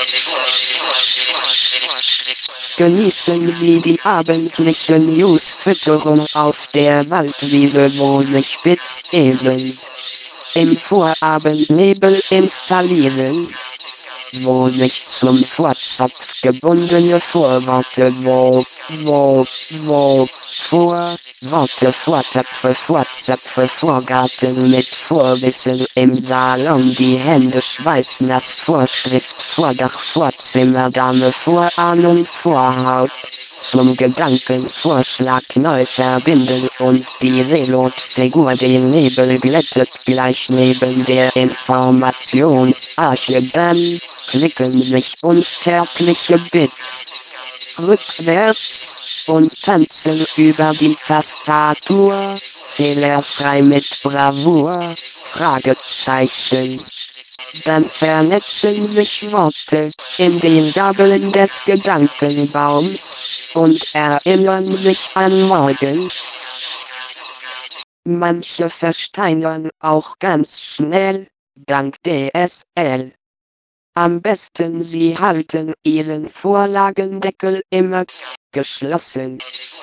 Genießen Sie die abendliche Newsfütterung auf der Waldwiese, wo sich Bittesen im Vorabendnebel installieren, wo sich zum Vorzapf gebundene Vorworte Vorworte, Vortöpfe, Vorzöpfe, Vorgarten mit Vorwissen im Salon, die Hände schweißnass, Vorschrift, Vordach, Vorzimmer, Dame, Vorahnung, Vorhaut, zum Gedankenvorschlag neu verbinden und die Reload-Figur den Nebel glättet gleich neben der Informationsarche, dann klicken sich unsterbliche Bits rückwärts und tanzen über die Tastatur, fehlerfrei mit Bravour, Fragezeichen. Dann vernetzen sich Worte in den Gabeln des Gedankenbaums und erinnern sich an morgen. Manche versteinern auch ganz schnell, dank DSL. Am besten Sie halten Ihren Vorlagendeckel immer geschlossen.